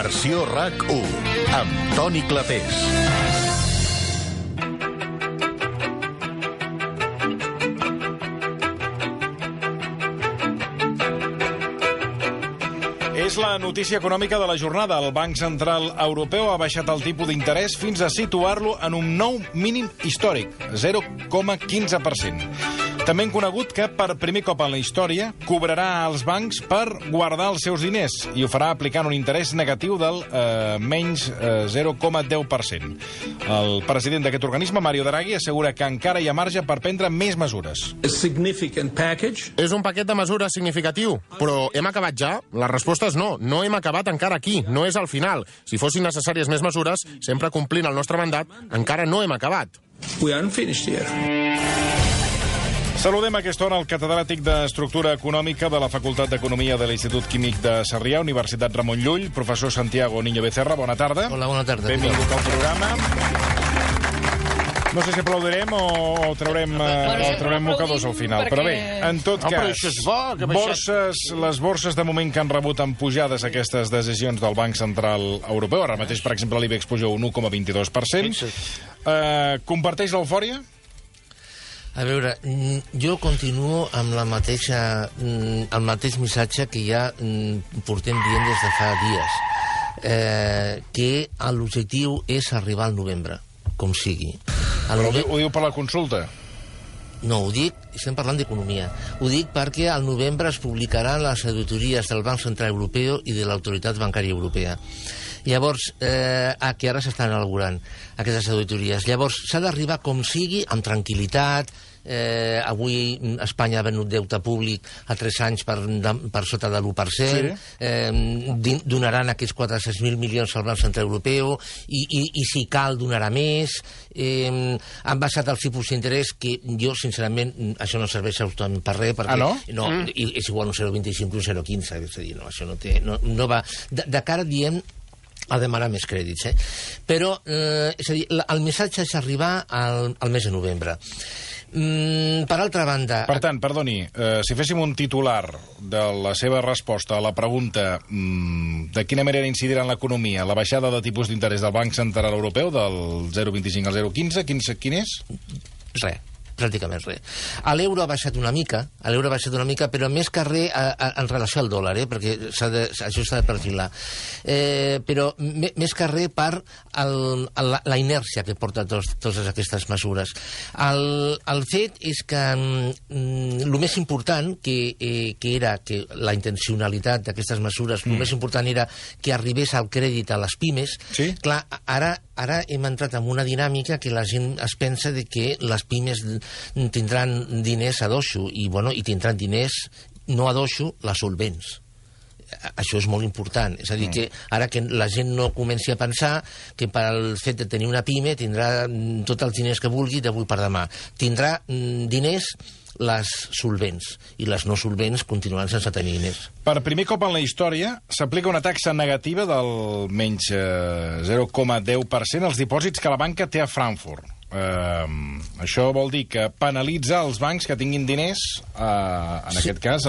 Versió RAC1, amb Toni Clapés. És la notícia econòmica de la jornada. El Banc Central Europeu ha baixat el tipus d'interès fins a situar-lo en un nou mínim històric, 0,15%. També hem conegut que per primer cop en la història cobrarà als bancs per guardar els seus diners i ho farà aplicant un interès negatiu del menys 0,10%. El president d'aquest organisme, Mario Draghi, assegura que encara hi ha marge per prendre més mesures. És un paquet de mesures significatiu, però hem acabat ja? La resposta és no. No hem acabat encara aquí. No és al final. Si fossin necessàries més mesures, sempre complint el nostre mandat, encara no hem acabat. We aren't finished yet. Saludem a aquesta hora el catedràtic d'Estructura Econòmica de la Facultat d'Economia de l'Institut Químic de Sarrià, Universitat Ramon Llull, professor Santiago Niño Becerra. Bona tarda. Hola, bona tarda. Benvingut al programa. No sé si aplaudirem o traurem mocadors al final, però bé, en tot cas, però això és bo, les borses de moment que han rebut amb pujades aquestes decisions del Banc Central Europeu, ara mateix, per exemple, l'IBEX puja un 1,22%. Comparteix l'eufòria? A veure, jo continuo amb el mateix missatge que ja portem dient des de fa dies, que l'objectiu és arribar al novembre, com sigui. Ho diu per la consulta? No, ho dic, estem parlant d'economia. Ho dic perquè al novembre es publicaran les auditories del Banc Central Europeu i de l'Autoritat Bancària Europea. Llavors, que ara s'estan elaborant aquestes auditories. Llavors, s'ha d'arribar com sigui, amb tranquil·litat. Avui Espanya ha venut deute públic a 3 anys per sota de l'1%. Sí. Donaran aquests 400.000 milions al Banc Central Europeu i si cal donarà més. Han basat els tipus d'interès que jo, sincerament, això no serveix absolutament per res. Perquè, no? És igual un 0,25 que un 0,15. És a dir, no, això no va. De cara, diem, a demanar més crèdits. Però, és a dir, el missatge és arribar al mes de novembre. Per altra banda... Per tant, perdoni, si féssim un titular de la seva resposta a la pregunta de quina manera incidirà en l'economia la baixada de tipus d'interès del Banc Central Europeu del 0,25 al 0,15, quin és? Res. Pràcticament res. L'euro ha baixat una mica, però més que res en relació al dòlar, perquè això s'ha de perfilar. Però més que res per la inèrcia que porta totes aquestes mesures. El fet és que el més important, que era que la intencionalitat d'aquestes mesures, el més important era que arribés al crèdit a les pimes. Sí? Clar, ara hem entrat en una dinàmica que la gent es pensa de que les pimes tindran diners a doixo i tindran diners no a doixo, les solvents. Això és molt important. És a dir, que ara que la gent no comenci a pensar que pel fet de tenir una pime tindrà tots els diners que vulgui d'avui per demà. Tindrà diners les solvents, i les no solvents continuaran sense tenir diners. Per primer cop en la història s'aplica una taxa negativa del menys 0,10% als dipòsits que la banca té a Frankfurt. Això vol dir que penalitza els bancs que tinguin diners, en aquest cas,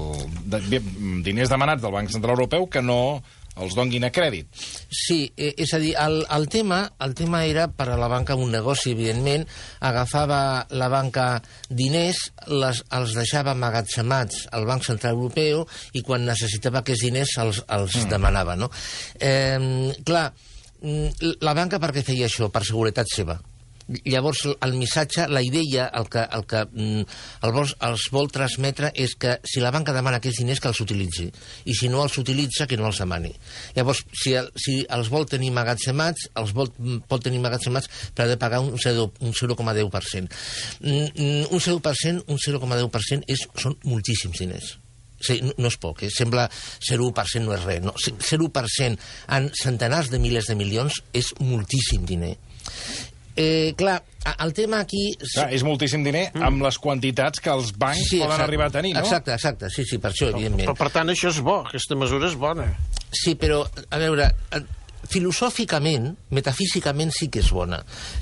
diners demanats del Banc Central Europeu que no els donguin a crèdit. Sí, és a dir, el tema era per a la banca un negoci, evidentment. Agafava la banca diners, els deixava emmagatzemats al Banc Central Europeu i quan necessitava aquests diners els demanava, no? Clar, la banca per què feia això? Per seguretat seva. Llavors, el missatge, la idea, el que els vol transmetre és que si la banca demana aquests diners, que els utilitzi. I si no els utilitza, que no els demani. Llavors, si els vol tenir emmagatzemats, pot tenir emmagatzemats per haver de pagar un 0,10%. Un 0,10% són moltíssims diners. Sí, no és poc, sembla 0,1% no és res. No. 0% en centenars de milers de milions és moltíssim diner. Clar, el tema aquí... Clar, és moltíssim diner amb les quantitats que els bancs poden arribar a tenir, no? Exacte, sí, per això, evidentment. Però, per tant, això és bo, aquesta mesura és bona. Sí, però, a veure, filosòficament, metafísicament sí que és bona.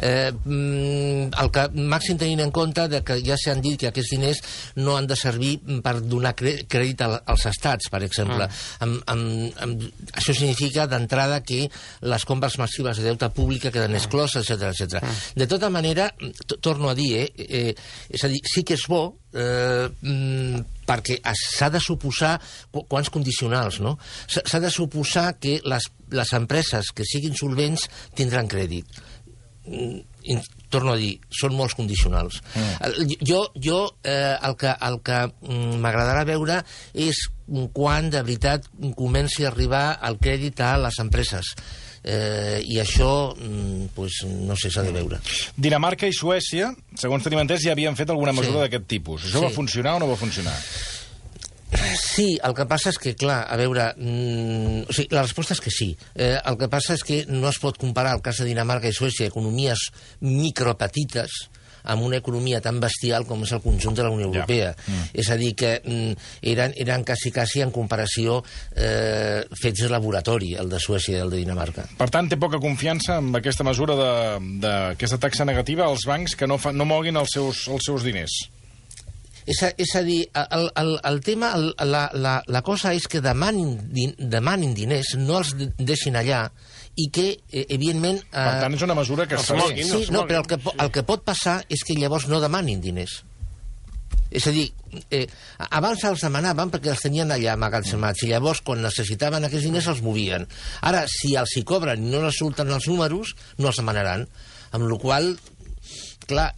El que màxim tenint en compte que ja s'han dit que aquests diners no han de servir per donar crèdit als estats, per exemple. Això significa d'entrada que les compres massives de deute pública queden excloses, etc. De tota manera, torno a dir, és a dir, sí que és bo, perquè s'ha de suposar quants condicionals, no? S'ha de suposar que les empreses que siguin solvents tindran crèdit. Torno a dir, són molts condicionals. Jo el que m'agradarà veure és quan de veritat comenci a arribar el crèdit a les empreses. I això, no sé, s'ha de veure. Dinamarca i Suècia, segons tenim entès, ja havien fet alguna mesura d'aquest tipus. Això va funcionar o no va funcionar? Sí, el que passa és que, clar, a veure... la resposta és que sí. El que passa és que no es pot comparar el cas de Dinamarca i Suècia, economies micropetites, amb una economia tan bestial com és el conjunt de la Unió Europea. És a dir, que eren quasi en comparació fets de laboratori, el de Suècia i el de Dinamarca. Per tant, té poca confiança en aquesta mesura d'aquesta taxa negativa als bancs que no moguin els seus diners. És a dir, el tema, la cosa és que demanin diners, no els deixin allà, i que, evidentment... Per tant, és una mesura que està bé. Sí, no, però el que pot passar és que llavors no demanin diners. És a dir, abans els demanaven perquè els tenien allà amagatzemats, i llavors, quan necessitaven aquests diners, els movien. Ara, si els hi cobren i no els surten els números, no els demanaran. Amb la qual cosa, clar,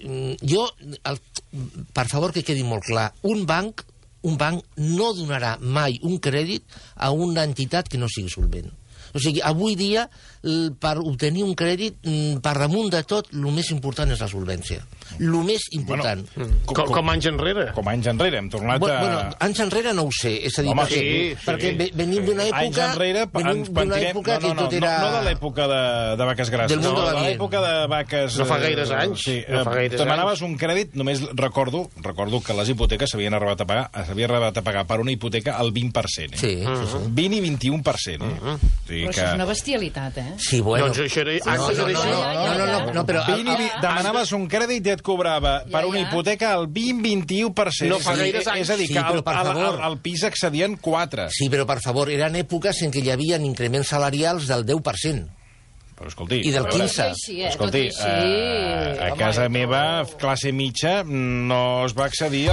per favor que quedi molt clar, un banc no donarà mai un crèdit a una entitat que no sigui solvent. O sigui, avui dia, per obtenir un crèdit, per damunt de tot, el més important és la solvència. El més important. Com anys enrere. Com anys enrere, hem tornat a... Bueno, anys enrere no ho sé. És a dir, perquè venim d'una època... Anys enrere, que tot era... No de l'època de vaques grasses. Del mundo de l'època de vaques... No fa gaires anys. Sí, demanaves un crèdit, només recordo que les hipoteques s'havien arribat a pagar per una hipoteca al 20%. Sí. 20 i 21%. Però això és una bestialitat, eh? Sí, bueno... Doncs això era... No, però... Demanaves un crèdit i et cobrava per una hipoteca el 20-21%. No fa gaires anys. És a dir, que al pis accedien 4. Sí, però per favor, eren èpoques en què hi havia increments salarials del 10%. Però escolti... I del 15. Escolti, a casa meva, classe mitja, no es va accedir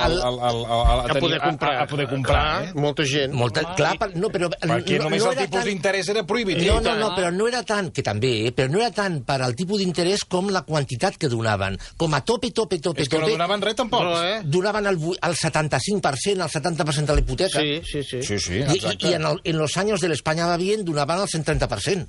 a poder comprar. Molta gent. Perquè només el tipus d'interès era prohibitiu. No, però no era tant, que també, però no era tant per al tipus d'interès com la quantitat que donaven. Com a tope. És que no donaven res, tampoc. Donaven el 75%, el 70% de la hipoteca. Sí, exacte. I en los años de l'Espanya va bien donaven el 130%.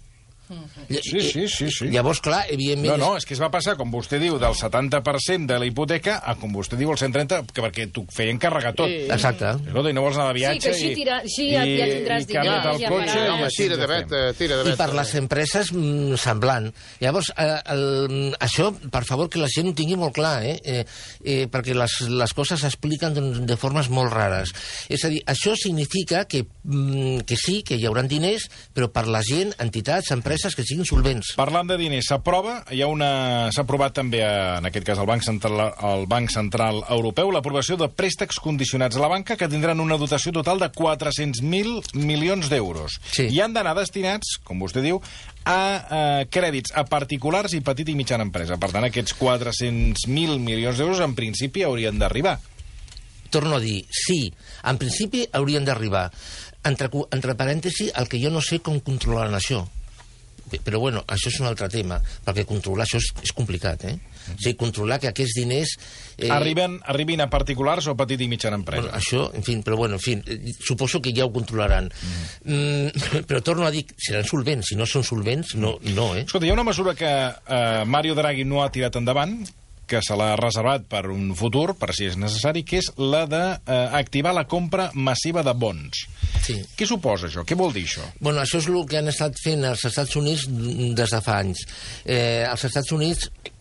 Sí. Llavors, clar, evidentment... No, és que es va passar, com vostè diu, del 70% de la hipoteca a, com vostè diu, el 130%, perquè t'ho feien carregar tot. Exacte. Escolta, i no vols anar de viatge... Sí, que així ja tindràs diners. Tira de veta. I per les empreses, semblant. Llavors, això, per favor, que la gent ho tingui molt clar, perquè les coses s'expliquen de formes molt rares. És a dir, això significa que sí, que hi haurà diners, però per la gent, entitats, empreses, que siguin solvents. Parlant de diners, s'aprova, s'ha aprovat també, en aquest cas, el Banc Central Europeu, l'aprovació de préstecs condicionats a la banca que tindran una dotació total de 400.000 milions d'euros. Sí. I han d'anar destinats, com vostè diu, a crèdits a particulars i petita i mitjana empresa. Per tant, aquests 400.000 milions d'euros, en principi, haurien d'arribar. Torno a dir, sí, en principi haurien d'arribar. Entre parèntesis, el que jo no sé com controlaran això. Però, bueno, això és un altre tema, perquè controlar això és complicat, O sigui, controlar que aquests diners... Arribin a particulars o a petita i mitjana empresa. Bueno, això, en fi, suposo que ja ho controlaran. Però torno a dir, seran solvents. Si no són solvents, no, Escolta, hi ha una mesura que Mario Draghi no ha tirat endavant, que se l'ha reservat per un futur, per si és necessari, que és la d'activar la compra massiva de bons. Sí. Què suposa això? Què vol dir això? Bueno, això és el que han estat fent els Estats Units des de fa anys. Els Estats Units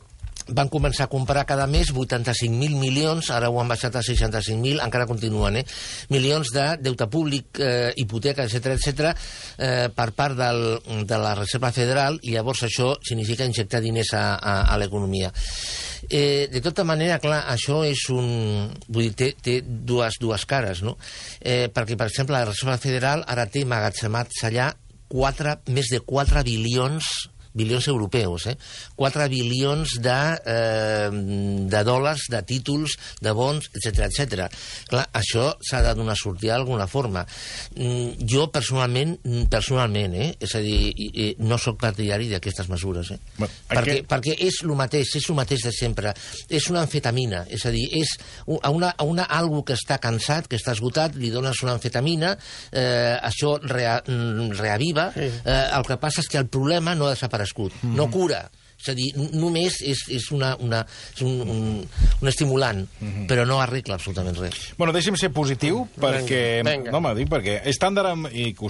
van començar a comprar cada mes 85.000 milions, ara ho han baixat a 65.000, encara continuen, milions de deute públic, hipoteca, etc per part de la Reserva Federal, i llavors això significa injectar diners a l'economia. De tota manera, clar, això és vull dir, té dues cares, no? Perquè, per exemple, la Reserva Federal ara té emmagatzemats allà més de 4 bilions europeus, 4 bilions de dòlars, de títols, de bons, etc. Clar, això s'ha de donar sortida d'alguna forma. Jo, personalment, és a dir, no sóc partidari d'aquestes mesures, perquè és el mateix de sempre. És una amfetamina, és a dir, és algú que està cansat, que està esgotat, li dones una amfetamina, això reaviva, el que passa és que el problema no ha desaparegut, no cura. És a dir, només és un estimulant, però no arregla absolutament res. Bueno, deixi'm ser positiu, perquè... No, dic perquè Standard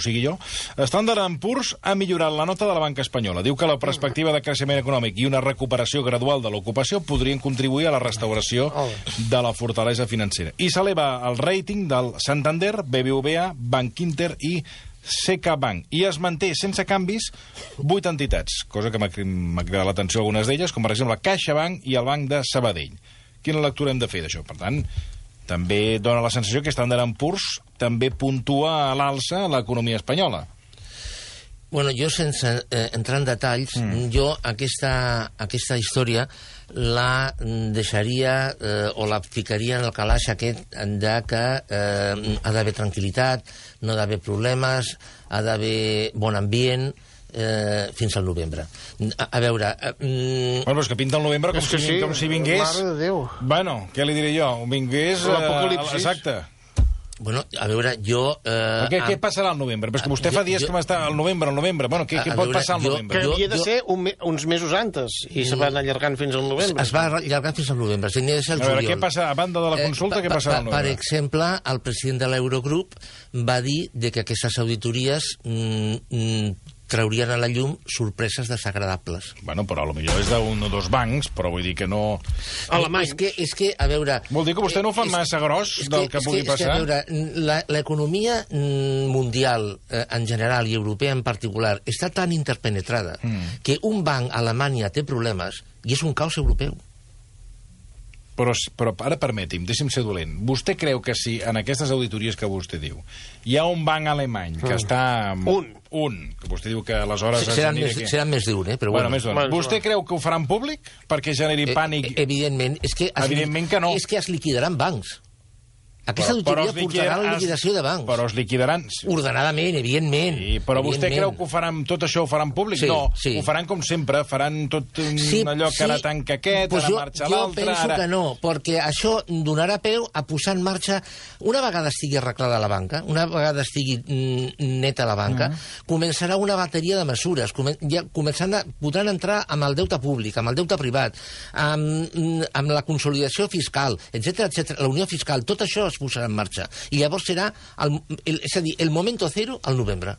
& Poor's ha millorat la nota de la banca espanyola. Diu que la perspectiva de creixement econòmic i una recuperació gradual de l'ocupació podrien contribuir a la restauració de la fortalesa financera. I s'eleva el rating del Santander, BBVA, Bankinter i CaixaBank, i es manté sense canvis 8 entitats, cosa que m'ha cridat l'atenció algunes d'elles, com per exemple CaixaBank i el Banc de Sabadell. Quina lectura hem de fer d'això? Per tant, també dona la sensació que Standard & Poor's també puntua a l'alça l'economia espanyola. Bueno, jo sense entrar en detalls, jo aquesta història la deixaria o la ficaria en el calaix aquest de que ha d'haver tranquil·litat, no ha d'haver problemes, ha d'haver bon ambient fins al novembre. A veure... Bueno, és que pinta el novembre com si vingués... Mare de Déu. Bueno, què li diré jo? Vingués... L'apocalipsis. Exacte. Bueno, a veure, jo... Què passarà al novembre? Perquè vostè fa dies que m'està al novembre. Bueno, què pot passar al novembre? Que havia de ser uns mesos antes, i se va anar allargant fins al novembre. Es va allargant fins al novembre, tenia de ser el juliol. A veure, què passa, a banda de la consulta, què passarà al novembre? Per exemple, el president de l'Eurogrup va dir que aquestes auditories traurien a la llum sorpreses desagradables. Bueno, però potser és d'un o dos bancs, però vull dir que no... Alemanys. És que, a veure... Vol dir que vostè no ho fa massa gros del que pugui passar? És que, a veure, l'economia mundial en general i europea en particular està tan interpenetrada que un banc a Alemanya té problemes i és un caos europeu. Però ara permeti'm, deixi'm ser dolent. Vostè creu que si en aquestes auditories que vostè diu hi ha un banc alemany que està... Un, que vostè diu que aleshores... Seran més d'un, però bueno. Vostè creu que ho faran públic perquè generi pànic? Evidentment. Evidentment que no. És que es liquidaran bancs. Aquesta auditoria portarà la liquidació de bancs. Però es liquidaran... Ordenadament, evidentment. Sí, però vostè creu que tot això ho faran públic? No, ho faran com sempre, faran tot allò que ara tanca aquest, ara marxa l'altre... Jo penso que no, perquè això donarà peu a posar en marxa, una vegada estigui arreglada la banca, una vegada estigui neta la banca, començarà una bateria de mesures, podran entrar amb el deute públic, amb el deute privat, amb la consolidació fiscal, etc. La unió fiscal, tot això es posarà en marxa. I llavors serà, és a dir, el momento cero al novembre.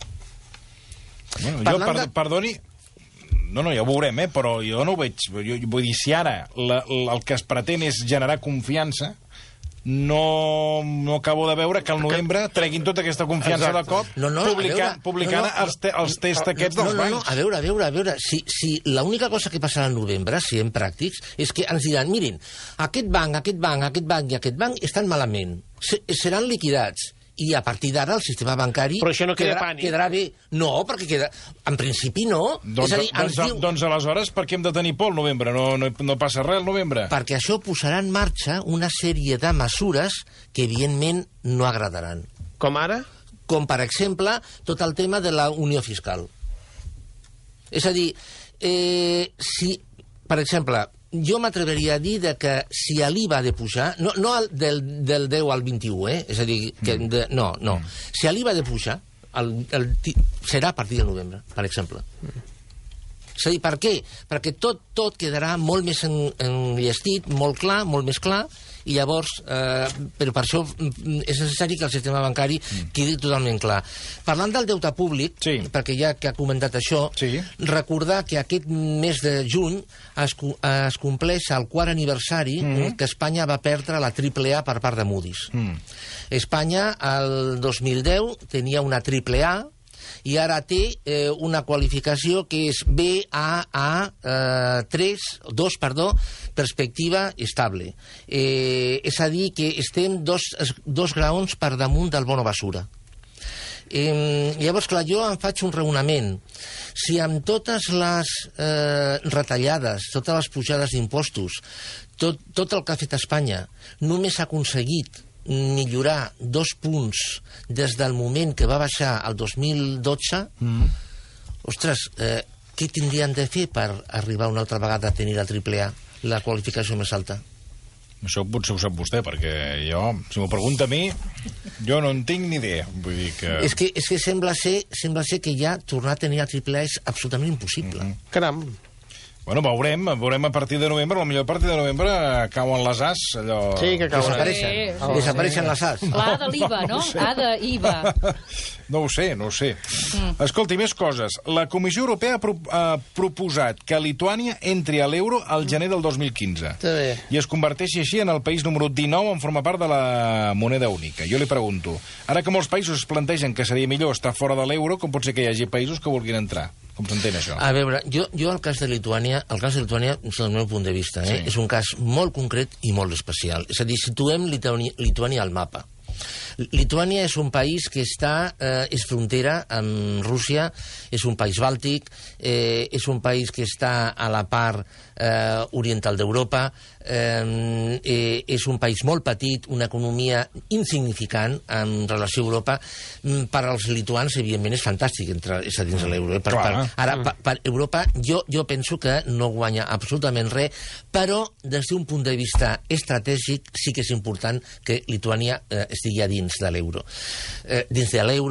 Bueno, perdoni, no, ja ho veurem, però jo no ho veig. Vull dir, si ara el que es pretén és generar confiança, no acabo de veure que al novembre treguin tota aquesta confiança de cop publicant els tests aquests dels bancs. A veure, si l'única cosa que passarà al novembre, siguem pràctics, és que ens diran, mirin, aquest banc i aquest banc estan malament, seran liquidats. I a partir d'ara el sistema bancari... Però això no quedarà bé. No, perquè en principi no. Doncs aleshores per què hem de tenir por al novembre? No passa res al novembre? Perquè això posarà en marxa una sèrie de mesures que evidentment no agradaran. Com ara? Com, per exemple, tot el tema de la unió fiscal. És a dir, si, per exemple... Jo m'atreveria a dir que si l'IVA ha de pujar, no del 10 al 21, és a dir, no. Si l'IVA ha de pujar, serà a partir del novembre, per exemple. És a dir, per què? Perquè tot quedarà molt més enllestit, molt més clar, i llavors, però per això és necessari que el sistema bancari quedi totalment clar. Parlant del deute públic, perquè ja que ha comentat això, recordar que aquest mes de juny es compleix el quart aniversari que Espanya va perdre la AAA per part de Moody's. Espanya, el 2010, tenia una AAA i ara té una qualificació que és Baa2, perspectiva estable. És a dir, que estem dos graons per damunt del bono basura. Llavors, clar, jo em faig un raonament. Si amb totes les retallades, totes les pujades d'impostos, tot el que ha fet Espanya, només ha aconseguit millorar 2 punts des del moment que va baixar el 2012, ostres, què tindrien de fer per arribar una altra vegada a tenir la AAA, la qualificació més alta? Això potser ho sap vostè, perquè jo, si m'ho pregunta a mi, jo no en tinc ni idea. Vull dir que... És que sembla ser que ja tornar a tenir la AAA és absolutament impossible. Caram. Bueno, veurem a partir de novembre, potser a partir de novembre cauen les as, allò... Sí, que cauen. Desapareixen les as. L'A de l'IVA, no? A de IVA. No ho sé. Escolti, més coses. La Comissió Europea ha proposat que Lituània entri a l'euro al gener del 2015 i es converteixi així en el país número 19 en formar part de la moneda única. Jo li pregunto, ara que molts països es plantegen que seria millor estar fora de l'euro, com pot ser que hi hagi països que vulguin entrar? Com s'entén això? A veure, jo el cas de Lituània, des del meu punt de vista, és un cas molt concret i molt especial. És a dir, situem Lituània al mapa. Lituània és un país que és frontera amb Rússia, és un país bàltic, és un país que està a la part oriental d'Europa, és un país molt petit, una economia insignificant en relació a Europa. Per als lituans, evidentment, és fantàstic estar dins de l'euro. Ara, per Europa, jo penso que no guanya absolutament res, però des d'un punt de vista estratègic sí que és important que Lituània estigui a dins de l'euro. Dins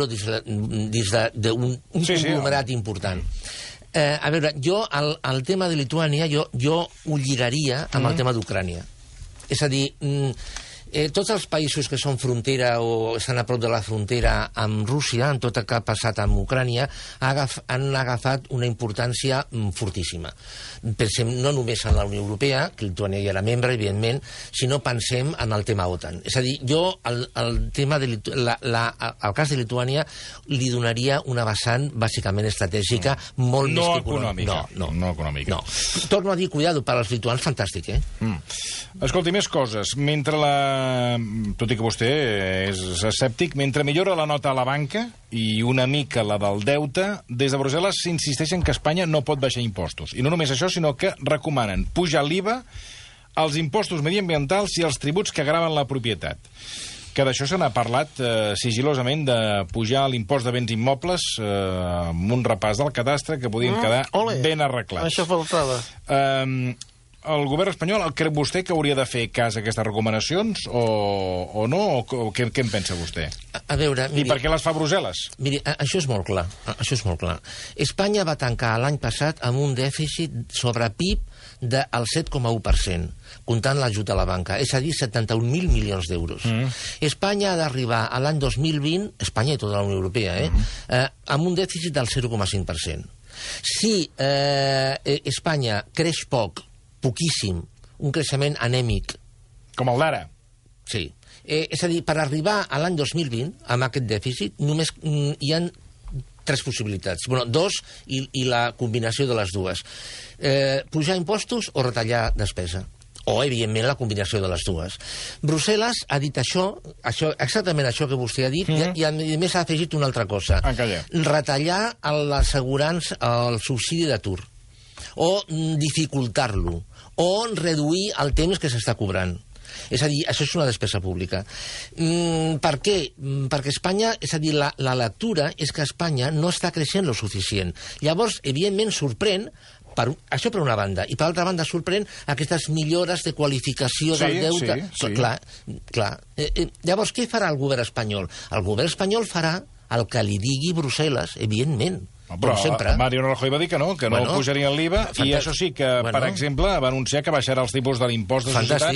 d'un conglomerat important. A veure, jo el tema de Lituània jo ho lligaria amb el tema d'Ucrània. És a dir, tots els països que són frontera o estan a prop de la frontera amb Rússia, en tot el que ha passat amb Ucrània, han agafat una importància fortíssima. Pensem no només en la Unió Europea, que Lituània ja era membre, evidentment, sinó pensem en el tema OTAN. És a dir, jo el cas de Lituània li donaria una vessant bàsicament estratègica molt més que econòmica. No econòmica. Torno a dir, cuidado, per als lituans, fantàstic, Escolti, més coses. Mentre tot i que vostè és escèptic, mentre millora la nota a la banca i una mica la del deute, des de Brussel·les s'insisteixen que Espanya no pot baixar impostos. I no només això, sinó que recomanen pujar l'IVA, els impostos mediambientals i els tributs que graven la propietat. Que d'això se n'ha parlat sigilosament, de pujar l'impost de béns immobles amb un repàs del cadastre que podien quedar ben arreglats. Això faltava. El govern espanyol, creu vostè que hauria de fer cas a aquestes recomanacions o no? O què en pensa vostè? A veure, miri, I per què les fa Brussel·les? Miri, això és molt clar. Espanya va tancar l'any passat amb un dèficit sobre PIB del 7,1%, comptant l'ajut a la banca, és a dir, 71.000 milions d'euros. Espanya ha d'arribar a l'any 2020, Espanya i tota la Unió Europea, amb un dèficit del 0,5%. Si Espanya creix poquíssim, un creixement anèmic. Com el d'ara? Sí. És a dir, per arribar a l'any 2020, amb aquest dèficit, només hi ha 3 possibilitats. Bueno, 2 i la combinació de les dues. Pujar impostos o retallar despesa. O, evidentment, la combinació de les dues. Brussel·les ha dit això, exactament això que vostè ha dit, i a més ha afegit una altra cosa. Retallar l'assegurança, el subsidi d'atur, o dificultar-lo, o reduir el temps que s'està cobrant. És a dir, això és una despesa pública. Per què? Perquè Espanya, és a dir, la lectura és que Espanya no està creixent lo suficient. Llavors, evidentment, sorprèn, això per una banda, i per altra banda sorprèn aquestes millores de qualificació del deute. Sí. Clar. Llavors, què farà el govern espanyol? El govern espanyol farà el que li digui Brussel·les, evidentment. Però Mariano Rajoy va dir que no pujarien l'IVA, i això sí que, per exemple, va anunciar que baixarà els tipus de l'impost de societats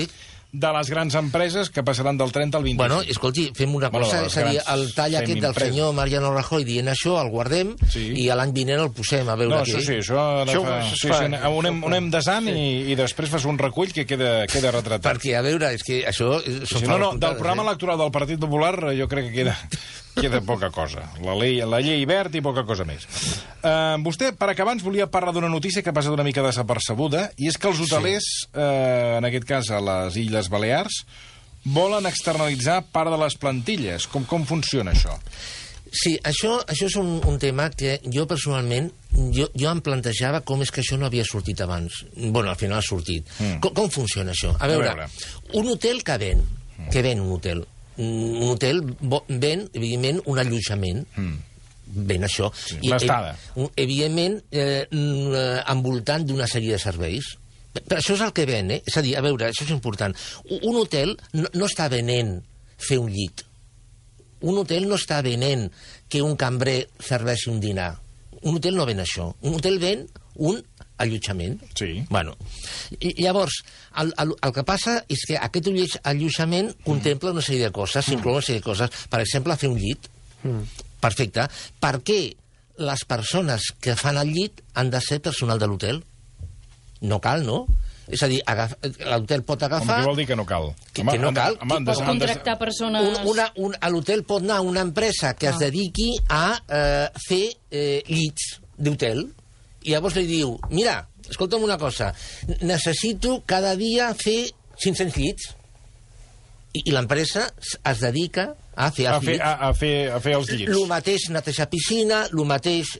de les grans empreses que passaran del 30 al 25. Bueno, escolti, fem una cosa, és a dir, el tall aquest del senyor Mariano Rajoy dient això, el guardem, i a l'any vinent el posem a veure què. No, això ho anem desant i després fas un recull que queda retratat. Perquè, a veure, és que això... No, del programa electoral del Partit Popular jo crec que queda poca cosa. La llei verd i poca cosa més. Vostè, per acabar, ens volia parlar d'una notícia que ha passat una mica desapercebuda, i és que els hotelers, en aquest cas a les Illes Balears, volen externalitzar part de les plantilles. Com funciona això? Sí, això és un tema que jo personalment jo em plantejava com és que això no havia sortit abans. Bueno, al final ha sortit. Com funciona això? A veure, un hotel que ven un hotel. Un hotel ven, evidentment, un allotjament. Ven això. L'estada. Evidentment, envoltant d'una sèrie de serveis. Però això és el que ven, eh? És a dir, a veure, això és important. Un hotel no està venent fer un llit. Un hotel no està venent que un cambrer serveixi un dinar. Un hotel no ven això. Un hotel ven un allotjament. Sí. Bueno, llavors, el que passa és que aquest allotjament contempla una sèrie de coses, s'inclou una sèrie de coses. Per exemple, fer un llit. Perfecte. Per què les persones que fan el llit han de ser personal de l'hotel? No cal, no? És a dir, l'hotel pot agafar... Què vol dir que no cal? Que no cal. Pot contractar persones... L'hotel pot anar a una empresa que es dediqui a fer llits d'hotel, i llavors li diu, mira, escolta'm una cosa, necessito cada dia fer 500 llits. I l'empresa es dedica a fer els llits. A fer els llits. El mateix netejar piscina, el mateix...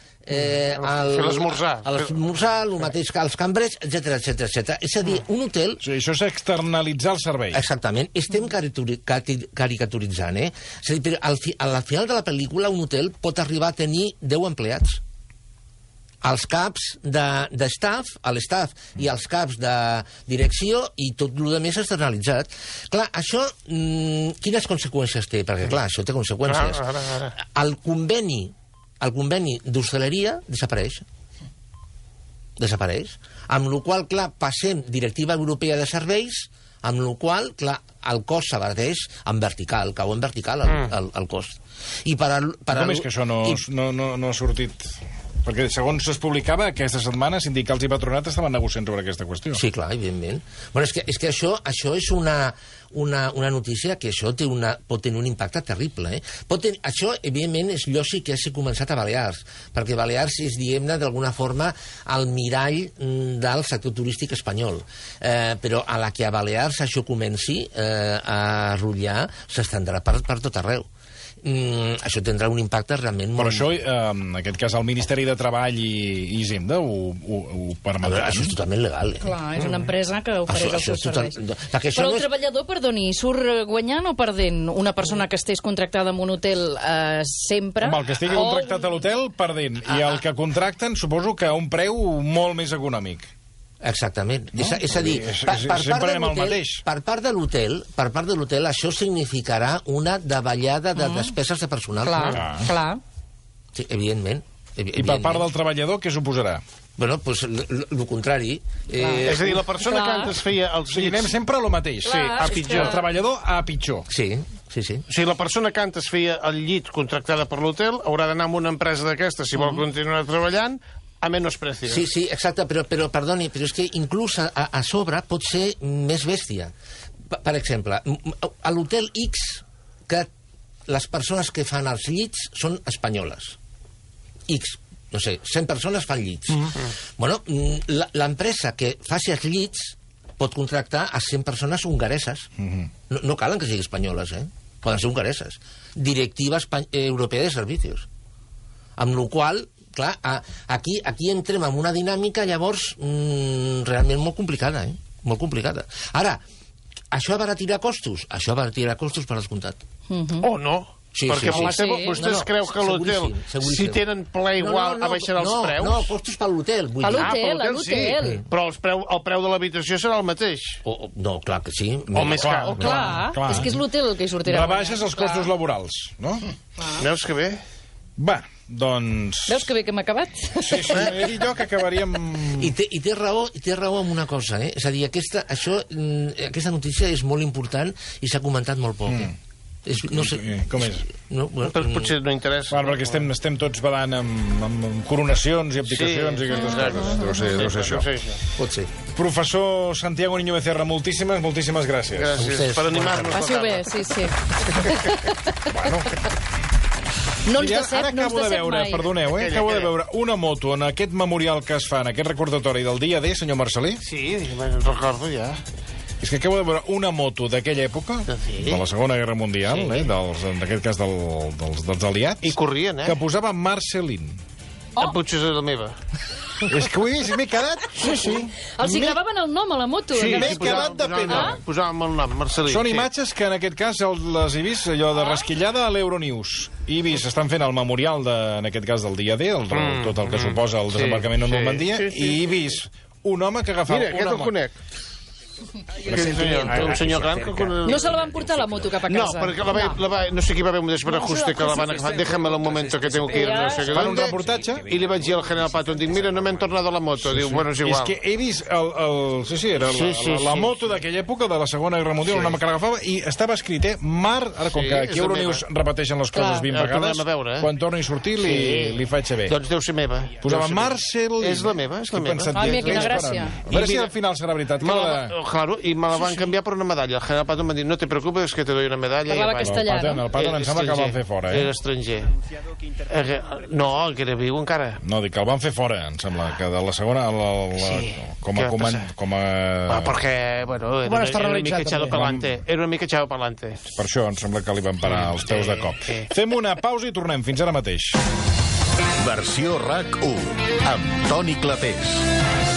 fer l'esmorzar. El mateix que els cambrers, etc. És a dir, un hotel... Sí, això és externalitzar el servei. Exactament. Estem caricaturitzant, eh? És a dir, al final de la pel·lícula, un hotel pot arribar a tenir 10 empleats. Els caps d'estaff, l'estaff i els caps de direcció, i tot el més externalitzat. Clar, això, quines conseqüències té? Perquè, clar, això té conseqüències. El conveni d'hostaleria desapareix. Amb la qual, clar, passem Directiva Europea de Serveis, amb la qual, clar, el cost s'abateix en vertical, cau en vertical el cost. Com és que això no ha sortit? Perquè, segons es publicava, aquesta setmana sindicals i patronat estaven negociant sobre aquesta qüestió. Sí, clar, evidentment. Bueno, és que això és una notícia que això pot tenir un impacte terrible. Això, evidentment, és lògic que hagi començat a Balears, perquè Balears és, diguem-ne, d'alguna forma, el mirall del sector turístic espanyol. Però a la que a Balears això comenci a rotllar, s'estendrà per tot arreu. Això tindrà un impacte realment molt... Però això, en aquest cas, el Ministeri de Treball i Hisenda ho permetrà. Això és totalment legal. Clar, és una empresa que ofereix els seus serveis. Però el treballador, perdoni, surt guanyant o perdent una persona que estés contractada en un hotel sempre? Home, el que estigui contractat a l'hotel, perdent. I el que contracten, suposo que a un preu molt més econòmic. Exactament. No? És a dir, per part de l'hotel, això significarà una davallada de despeses de personal. Clar. Sí, evidentment. I per part del treballador, què suposarà? Bueno, doncs el contrari. És a dir, la persona que antes feia els llits... Anem sempre a lo mateix. Sí, a pitjor. El treballador a pitjor. Sí. O sigui, la persona que antes feia el llit contractada per l'hotel haurà d'anar a una empresa d'aquesta, si vol continuar treballant, a menys precio. Sí, exacte, però perdoni, però és que inclús a sobre pot ser més bèstia. Per exemple, a l'hotel X, que les persones que fan els llits són espanyoles. X, no sé, 100 persones fan llits. Bueno, l'empresa que faci els llits pot contractar a 100 persones hongareses. No calen que siguin espanyoles, poden ser hongareses. Directiva Europea de Servicios. Amb la qual clar, aquí entrem en una dinàmica, llavors, realment molt complicada, molt complicada. Ara, això abaratirà costos? Això abaratirà costos per descomptat. O no? Sí, perquè vostès creu que l'hotel, si tenen ple igual, abaixarà els preus? No, costos per l'hotel. Per l'hotel, sí. Però el preu de l'habitació serà el mateix. No, clar que sí. O més car. Clar, és que és l'hotel el que hi sortirà. Rebaixes els costos laborals, no? Veus que bé? Va, doncs... Veus que bé que hem acabat? Sí, he dit jo que acabaríem... I té raó amb una cosa, És a dir, aquesta notícia és molt important i s'ha comentat molt poc. No sé... Com és? Potser no interessa. Bueno, perquè estem tots badant amb coronacions i abdicacions i aquestes coses. Deu ser això. Pot ser. Professor Santiago Niño Becerra, moltíssimes gràcies. Gràcies per animar-nos. Passi-ho bé, sí. Bueno... No ens decep mai. Perdoneu, acabo de veure una moto en aquest memorial que es fa, en aquest recordatori del dia D, senyor Marcelí. Sí, me'n recordo ja. És que acabo de veure una moto d'aquella època, de la Segona Guerra Mundial, en aquest cas dels aliats, i corrien, que posava Marcelin. Potser és la meva. És que ho he vist, m'he quedat... Sí. Els hi gravaven el nom a la moto. Sí, m'he quedat de pena. Posàvem el nom, Marcelí. Són imatges que en aquest cas les he vist, allò de rasquillada a l'Euronews. I he vist, estan fent el memorial, en aquest cas del dia D, tot el que suposa el desembarcament a Normandia, i he vist un home que agafava... Mira, aquest el conec. Un senyor gran que... No se la van portar la moto cap a casa. No, perquè no sé qui va haver un desbarajuste que la van agafar. Déjame un momento que tengo que ir. No sé fan un reportatge i li vaig dir al general Pato, dic, mira, no m'han tornat la moto. Diu, bueno, és igual. És que he vist era la moto d'aquella època de la Segona Guerra Mundial, un home que l'agafava i estava escrit, Mar... Ara, com que aquí a Euronews repeteixen les coses 20 vegades, quan torni a sortir li faig saber. Doncs deu ser meva. Posava Marcel... És la meva, és la meva. Ai, mira, quina gràcia. A veure si al final serà veritat. Claro, i me la van canviar per una medalla. El general Patton va dir, no te preocupes, que te doy una medalla. Parlava castellà, no? El Patton em sembla que el van fer fora, Era estranger. No, que era viu encara. No, dic que el van fer fora, em sembla, que de la segona... Com a... Perquè, bueno, era una mica echado pa'lante. Era una mica echado pa'lante. Per això em sembla que li van parar els peus de cop. Fem una pausa i tornem. Fins ara mateix. Versió RAC 1 amb Toni Clapés.